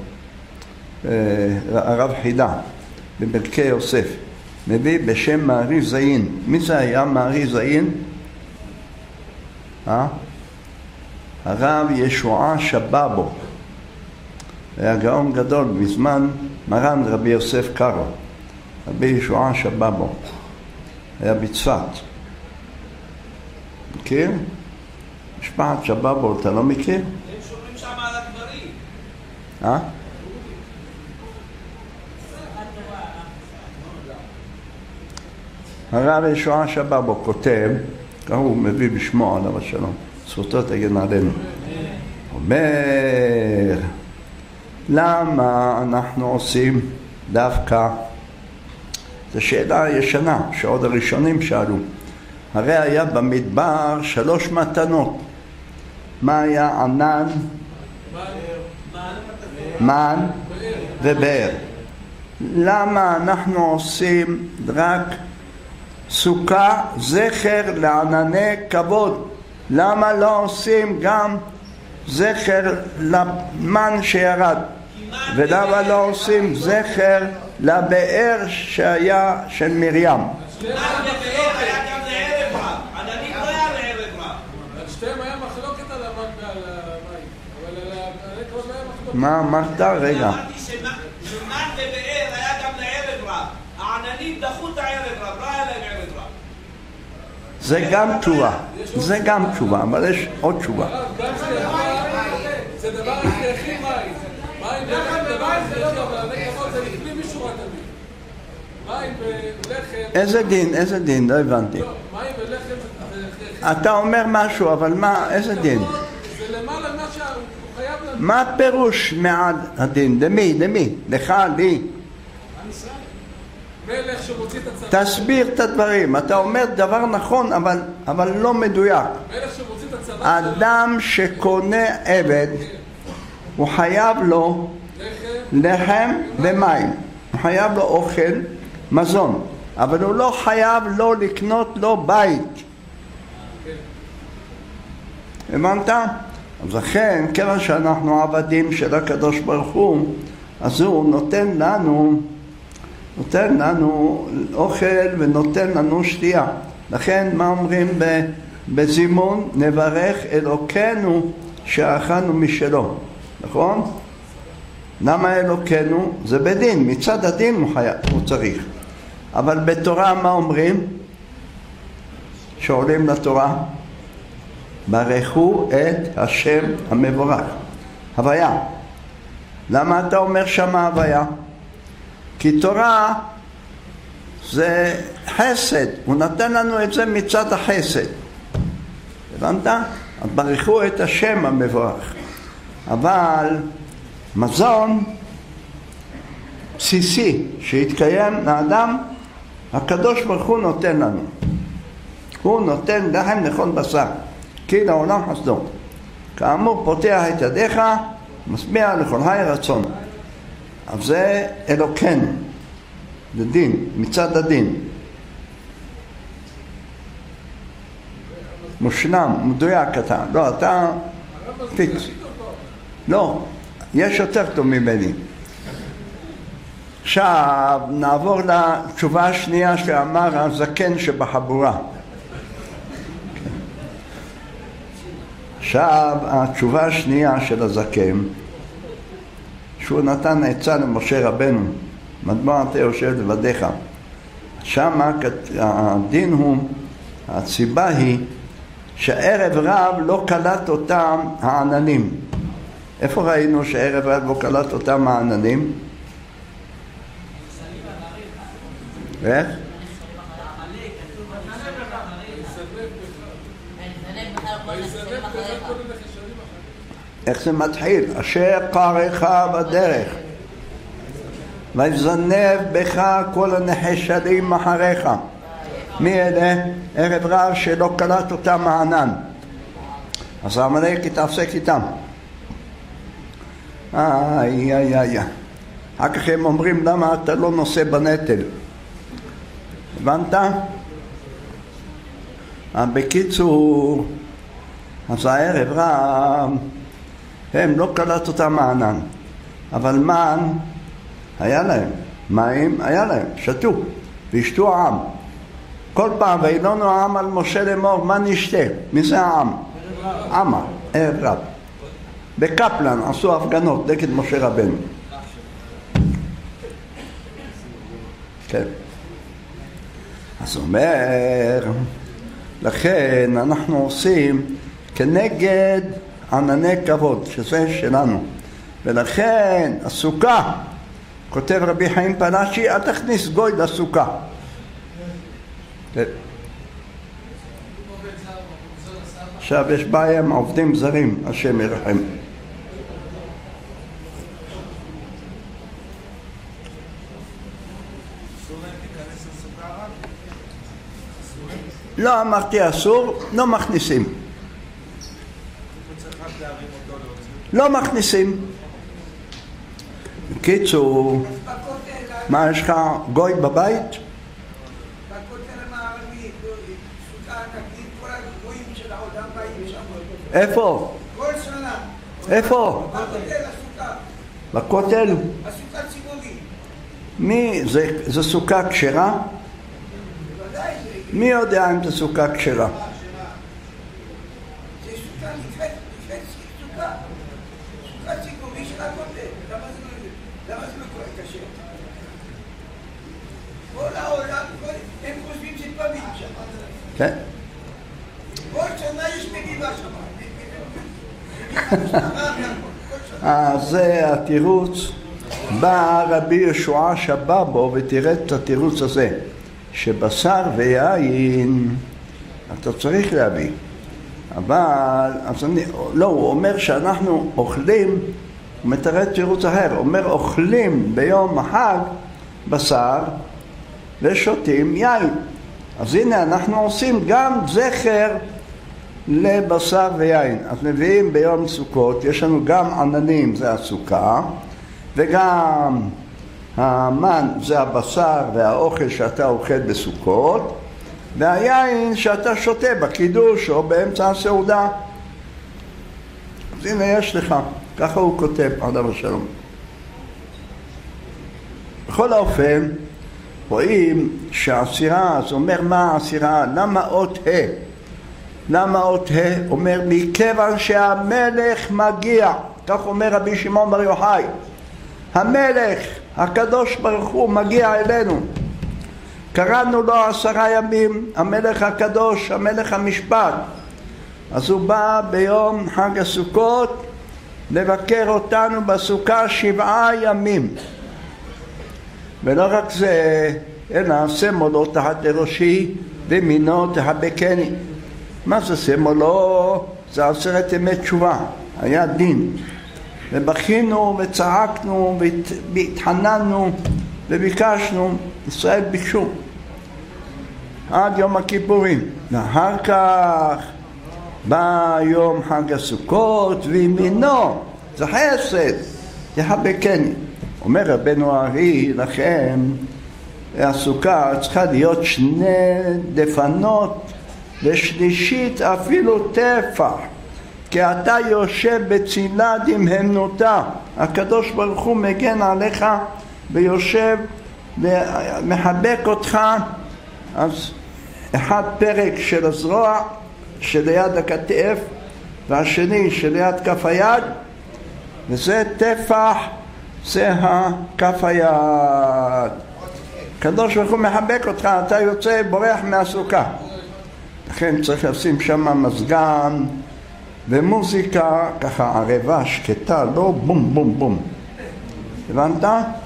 הרב חידה בברכי יוסף, מביא בשם מערי זעין. מי זה היה מערי זעין? אה? הרב ישועה שבאבו, היה גאון גדול בזמן מרן רבי יוסף קארו. רבי ישועה שבאבו היה בצפת. מכיר? משפחת שבאבו, אתה לא מכיר? הם שומרים שם על הדברים. אה? הרב ישועה שבאבו כותב, ככה הוא מביא בשמו עליו השלום, זכותו תגן עלינו. אומר, למה אנחנו עושים דווקא? זו שאלה ישנה, שעוד הראשונים שאלו. הרי היה במדבר שלוש מתנות. מה היה? ענן, מן ובאר. למה אנחנו עושים רק סוכה זכר לענני כבוד. למה לא עושים גם זכר למן שירד? ולמה לא עושים זכר לבאר שהיה של מרים? מן בבאר היה גם לערב רב, עננים לא היה לערב רב. על שתיהם היה מחלוקת על המן ועל המים, אבל על הענני לא היה מחלוקת. מה אמרת? רגע. אמרתי שמן בבאר היה גם לערב רב, העננים דחו את הערב רב, לא היה להם ערב רב. זה גם תשובה, זה גם תשובה, אבל יש עוד תשובה. זה דבר הכרחי מים. מים ולחם דבר הכרחי, אבל ענני כבוד זה לפנים משורת הדין. מים ולחם... איזה דין? איזה דין? לא הבנתי. מים ולחם זה הכרחי. אתה אומר משהו, אבל מה? איזה דין? זה למעלה מה שהוא חייב לנו. מה הפירוש מעל הדין? למי? למי? לך? לי? מלך שמוציא את הצבא. תסביר את הדברים. אתה אומר דבר נכון, אבל, אבל לא מדויק. מלך שמוציא את הצבא. אדם שקונה עבד, הוא חייב לו לחם ומים. הוא חייב לו אוכל, מזון. אבל הוא לא חייב לו לקנות לו בית. הבנת? אז לכן, כיוון שאנחנו עבדים של הקדוש ברוך הוא, אז הוא נותן לנו, נותן לנו אוכל ונותן לנו שתייה. לכן, מה אומרים בזימון? נברך אלוקינו שאכלנו משלו. נכון? למה אלוקינו? זה בדין, מצד הדין הוא, חי... הוא צריך. אבל בתורה מה אומרים? שעולים לתורה, ברכו את השם המבורך. הוויה. למה אתה אומר שמה הוויה? כי תורה זה חסד, הוא נתן לנו את זה מצד החסד. הבנת? אז ברכו את השם המבורך. אבל מזון בסיסי שהתקיים לאדם, הקדוש ברוך הוא נותן לנו. הוא נותן לחם לכל בשר, כי לעולם חסדו. כאמור פותח את ידיך, משביע לכל חי רצון. אז זה אלוקינו, זה דין, מצד הדין. מושלם, מדויק אתה. לא, אתה פיקס. לא, יש יותר טוב ממני. עכשיו נעבור לתשובה השנייה שאמר הזקן שבחבורה. עכשיו התשובה השנייה של הזקן, שהוא נתן עצה למשה רבנו, מדוע אתה יושב לבדיך. שם הדין הוא, הסיבה היא שערב רב לא קלט אותם העננים. איפה ראינו שערב רב לא קלט אותם העננים? איך? איך זה מתחיל? אשר קרך בדרך ויזנב בך כל הנחשלים אחריך. מי אלה? ערב רב שלא קלט אותם הענן, אז עמלק יתעסק איתם. איי איי איי. אחר כך הם אומרים למה אתה לא נושא בנטל. הבנת? בקיצור, אז הערב רב הם לא קלט אותם הענן, אבל מן היה להם, מים היה להם, שתו וישתו העם. כל פעם וילונו העם על משה לאמור, מה נשתה? מי זה העם? עמה, ערב רב. בקפלן עשו הפגנות נגד משה רבנו. כן. אז אומר, לכן אנחנו עושים כנגד ענני כבוד, שזה שלנו. ולכן הסוכה, כותב רבי חיים פלאשי, אל תכניס גוי לסוכה. כן. עכשיו יש בעיה עם עובדים זרים, השם ירחם. לא אמרתי אסור, לא מכניסים. לא מכניסים. בקיצור, מה יש לך גוי בבית? בכותל המערבי של העולם באים שם. איפה? כל שנה. איפה? בכותל, הסוכה. בכותל? הסוכה ציבורית. מי? זה, זה סוכה כשרה? בוודאי זה. מי יודע אם זה סוכה כשרה? זה סוכה נקראת, נקראת סוכה. סוכה ציבורית של הכותל. למה זה לא, למה זה לא קורה קשה? כל העולם, כל, הם חושבים שפעמים שם. כן. כל שנה יש מגיבה שם. אז זה התירוץ. בא רבי ישוע שבא בו ותראה את התירוץ הזה, שבשר ויין אתה צריך להביא, אבל אז אני, לא, הוא אומר שאנחנו אוכלים, הוא מתראה תירוץ אחר, הוא אומר אוכלים ביום החג בשר ושותים יין. אז הנה אנחנו עושים גם זכר לבשר ויין. אז מביאים ביום סוכות, יש לנו גם עננים, זה הסוכה, וגם המן זה הבשר והאוכל שאתה אוכל בסוכות, והיין שאתה שותה בקידוש או באמצע הסעודה. אז הנה יש לך, ככה הוא כותב, עליו השלום. בכל האופן, רואים שהעשירה, זה אומר מה העשירה, למה אות ה'? למה אות ה'? אומר מכיוון שהמלך מגיע, כך אומר רבי שמעון בר יוחאי, המלך הקדוש ברוך הוא מגיע אלינו, קראנו לו עשרה ימים, המלך הקדוש, המלך המשפט, אז הוא בא ביום חג הסוכות לבקר אותנו בסוכה שבעה ימים. ולא רק זה, אלא סמולו תחת לראשי ומינו תחבקני. מה זה סמולו? זה עשרת ימי תשובה, היה דין. ובכינו וצעקנו והתחננו וביקשנו, ישראל ביקשו עד יום הכיפורים. ואחר כך בא יום חג הסוכות וימינו, זה חסד, תחבקני. אומר רבנו הארי, לכן הסוכה צריכה להיות שני דפנות ושלישית אפילו טפח, כי אתה יושב בצילה דמהמנותה, הקדוש ברוך הוא מגן עליך ויושב ומחבק אותך. אז אחד פרק של הזרוע שליד הכתף והשני שליד כף היד, וזה טפח, זה כף היד. הקדוש ברוך הוא מחבק אותך, אתה יוצא בורח מהסוכה. לכן צריך לשים שם מזגן ומוזיקה, ככה ערבה שקטה, לא בום בום בום. הבנת?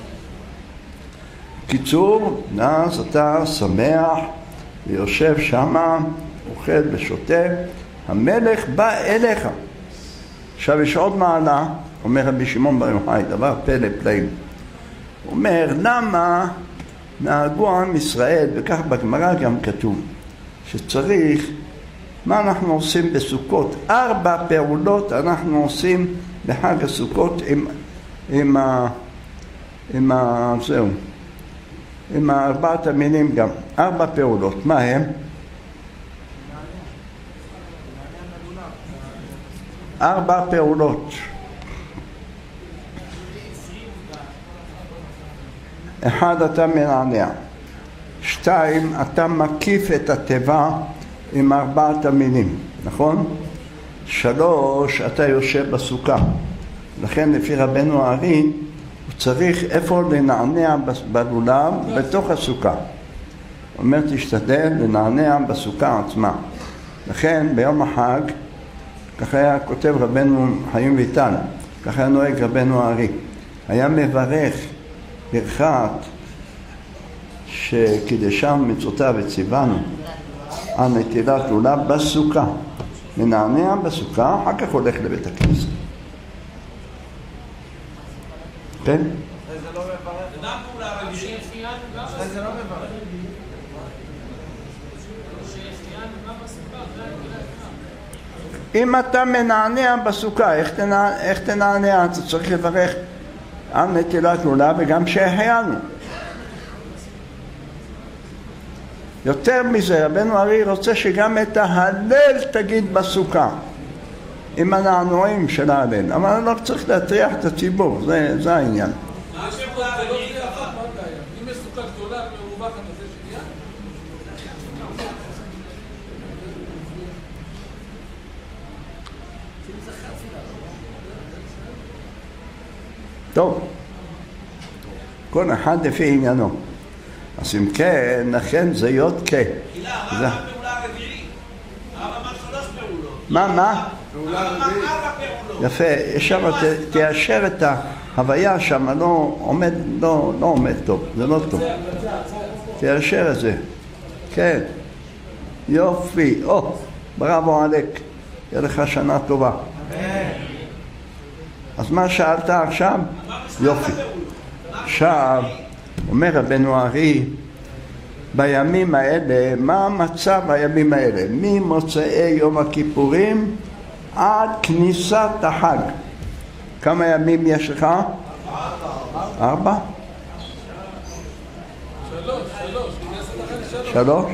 קיצור, אז אתה שמח ויושב שמה, אוכל ושותה, המלך בא אליך. עכשיו יש עוד מעלה, אומר רבי שמעון בר יוחאי, דבר פלא פלאים. הוא אומר, למה נהגו עם ישראל, וכך בגמרא גם כתוב, שצריך, מה אנחנו עושים בסוכות? ארבע פעולות אנחנו עושים בחג הסוכות עם, עם ה... עם ה... זהו. עם ארבעת המינים גם. ארבע פעולות. מה הם? ארבע פעולות. אחד, אתה מנענע. שתיים, אתה מקיף את התיבה עם ארבעת המינים, נכון? שלוש, אתה יושב בסוכה. לכן לפי רבנו הארי, הוא צריך איפה לנענע בלולב בתוך הסוכה. הוא אומר, תשתדל לנענע בסוכה עצמה. לכן ביום החג, ככה היה כותב רבנו חיים ויטל, ככה היה נוהג רבנו הארי. היה מברך ברכת שקידשם מצוותיו וציוונו על נטילת לולב בסוכה. מנענע בסוכה, אחר כך הולך לבית הכנסת. כן? זה לא מברך. זה גם פעולה רגישית. זה לא מברך. אם אתה מנענע בסוכה, איך תנענע? איך תנענע? אתה צריך לברך על נטילת לולב וגם שהחיינו. יותר מזה, רבנו ארי רוצה שגם את ההלל תגיד בסוכה, עם הנענועים של ההלל, אבל לא צריך להטריח את הציבור, זה, זה העניין. מה שפה זה לא שנייה אחת, מה הבעיה? אם יש סוכה גדולה ומרווחת, אז זה שנייה? טוב, כל אחד לפי עניינו. אז אם כן, לכן זה יות כן. הילה, מה הפעולה הרביעית? הרב אמר שלוש פעולות. מה, מה? הרב אמר ארבע פעולות. יפה, יש שם, ת- תיישר את ההוויה שם, לא עומד, לא, לא עומד טוב, זה לא טוב. תיישר את זה. כן. יופי, או, בראבו עלק, יהיה לך שנה טובה. אז מה שאלת עכשיו? יופי. עכשיו, אומר רבנו ארי, בימים האלה, מה המצב בימים האלה? ממוצאי יום הכיפורים עד כניסת החג. כמה ימים יש לך? ארבע? שלוש, שלוש, כנסת אחת שלוש. שלוש?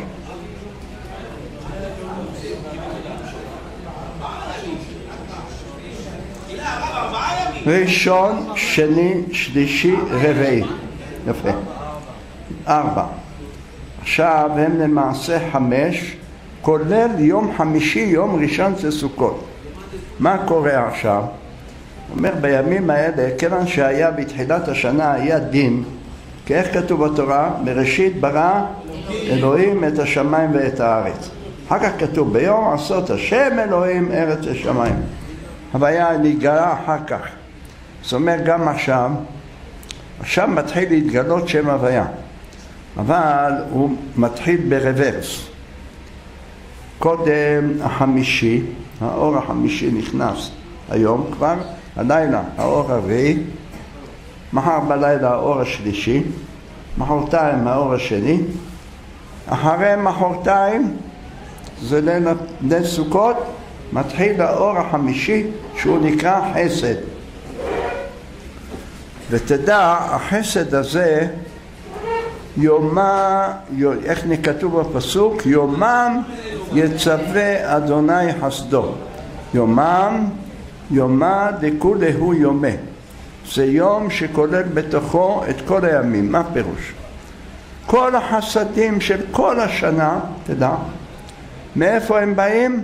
הילה, הרב ארבעה ימים. ראשון, שני, שלישי, רביעי. יפה. ארבע. עכשיו הם למעשה חמש, כולל יום חמישי, יום ראשון זה סוכות. מה קורה עכשיו? אומר בימים האלה, כיוון שהיה בתחילת השנה היה דין, כי איך כתוב בתורה? בראשית ברא אלוהים את השמיים ואת הארץ. אחר כך כתוב ביום עשות השם אלוהים ארץ השמיים. הוויה נתגלה אחר כך. זאת אומרת גם עכשיו, עכשיו מתחיל להתגלות שם הוויה, אבל הוא מתחיל ברוורס. קודם החמישי, האור החמישי נכנס היום כבר, הלילה האור הרביעי, מחר בלילה האור השלישי, מחרתיים האור השני, אחרי מחרתיים זה ליל, ליל סוכות, מתחיל האור החמישי שהוא נקרא חסד. ותדע, החסד הזה יומה, איך נכתוב בפסוק? יומם יצווה אדוני חסדו. יומם, יומה דכולהו יומה. זה יום שכולל בתוכו את כל הימים. מה פירוש? כל החסדים של כל השנה, תדע, מאיפה הם באים?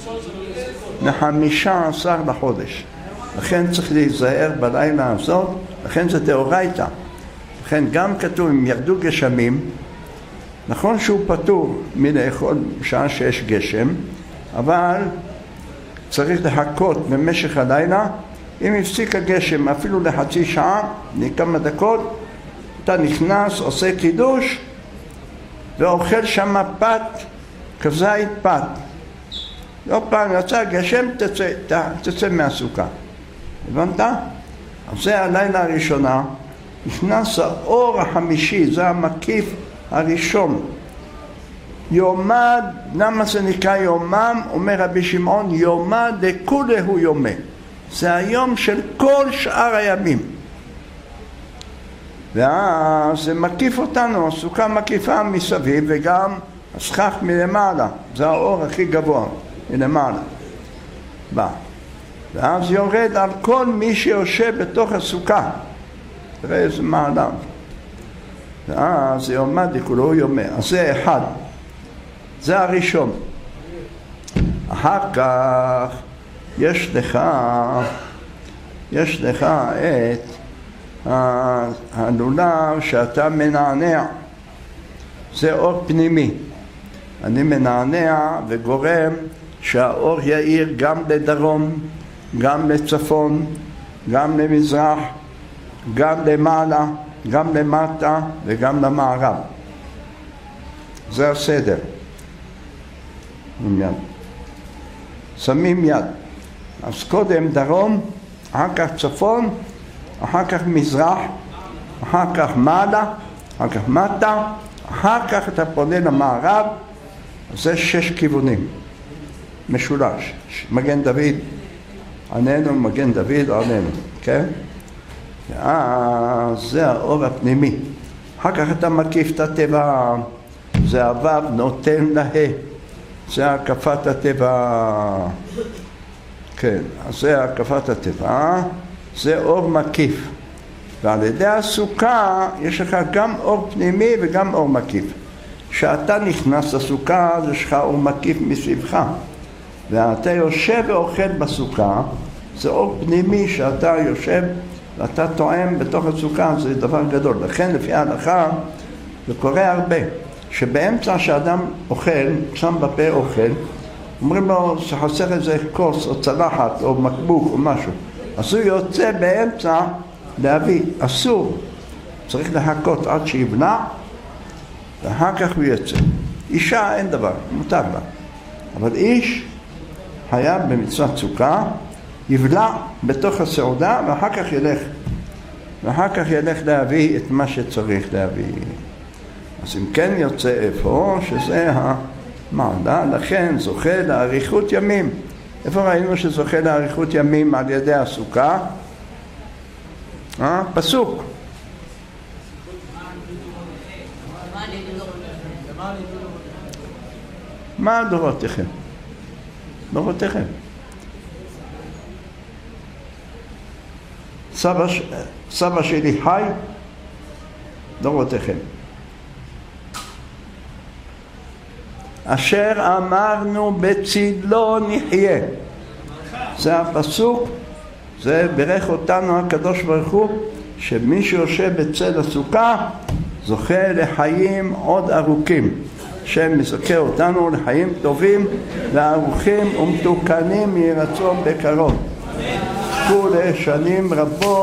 לחמישה עשר לחודש. לכן צריך להיזהר בלילה הזאת, לכן זה דאורייתא. לכן גם כתוב, אם ירדו גשמים, נכון שהוא פטור מלאכול שעה שיש גשם, אבל צריך לחכות במשך הלילה. אם הפסיק הגשם אפילו לחצי שעה, לכמה דקות, אתה נכנס, עושה קידוש, ואוכל שם פת, כזית פת. לא פעם יצא גשם, תצא, תצא מהסוכה. הבנת? אז זה הלילה הראשונה, נכנס האור החמישי, זה המקיף הראשון. יומד, למה זה נקרא יומם? אומר רבי שמעון, יומד דכולהו יומה. זה היום של כל שאר הימים. ואז זה מקיף אותנו, הסוכה מקיפה מסביב, וגם הסכך מלמעלה, זה האור הכי גבוה, מלמעלה. בא. ואז יורד על כל מי שיושב בתוך הסוכה. תראה איזה מעלה. ואז זה עומד לכולו יומה. אז זה אחד. זה הראשון. אחר כך יש לך, יש לך את הלולב שאתה מנענע. זה אור פנימי. אני מנענע וגורם שהאור יאיר גם לדרום, גם לצפון, גם למזרח, גם למעלה, גם למטה וגם למערב. זה הסדר. יד. שמים יד. אז קודם דרום, אחר כך צפון, אחר כך מזרח, אחר כך מעלה, אחר כך מטה, אחר כך אתה פונה למערב. זה שש כיוונים. משולש. מגן דוד עננו, מגן דוד עננו. כן? אז זה האור הפנימי. אחר כך אתה מקיף את הטבע, זה הוו נותן לה. זה הקפת הטבע. כן, אז זה הקפת הטבע. זה אור מקיף. ועל ידי הסוכה יש לך גם אור פנימי וגם אור מקיף. כשאתה נכנס לסוכה, יש לך אור מקיף מסביבך. ואתה יושב ואוכל בסוכה, זה אור פנימי שאתה יושב ואתה טועם בתוך הסוכה, זה דבר גדול. לכן לפי ההלכה זה קורה הרבה, שבאמצע שאדם אוכל, שם בפה אוכל, אומרים לו שחסר איזה כוס או צלחת או מקבוק או משהו, אז הוא יוצא באמצע להביא, אסור, צריך לחכות עד שיבלע ואחר כך הוא יוצא. אישה אין דבר, מותר לה, אבל איש היה במצוות סוכה, יבלע בתוך הסעודה ואחר כך ילך ואחר כך ילך להביא את מה שצריך להביא. אז אם כן יוצא איפה שזה המעלה, לכן זוכה לאריכות ימים. איפה ראינו שזוכה לאריכות ימים על ידי הסוכה? אה? פסוק. מה דורותיכם? דורותיכם. סבא, סבא שלי חי, דורותיכם. אשר אמרנו בצילו נחיה. זה הפסוק, זה ברך אותנו הקדוש ברוך הוא, שמי שיושב בצל הסוכה זוכה לחיים עוד ארוכים. שם מזכה אותנו לחיים טובים וארוכים ומתוקנים יהי רצון בקרוב. זכו לשנים רבות.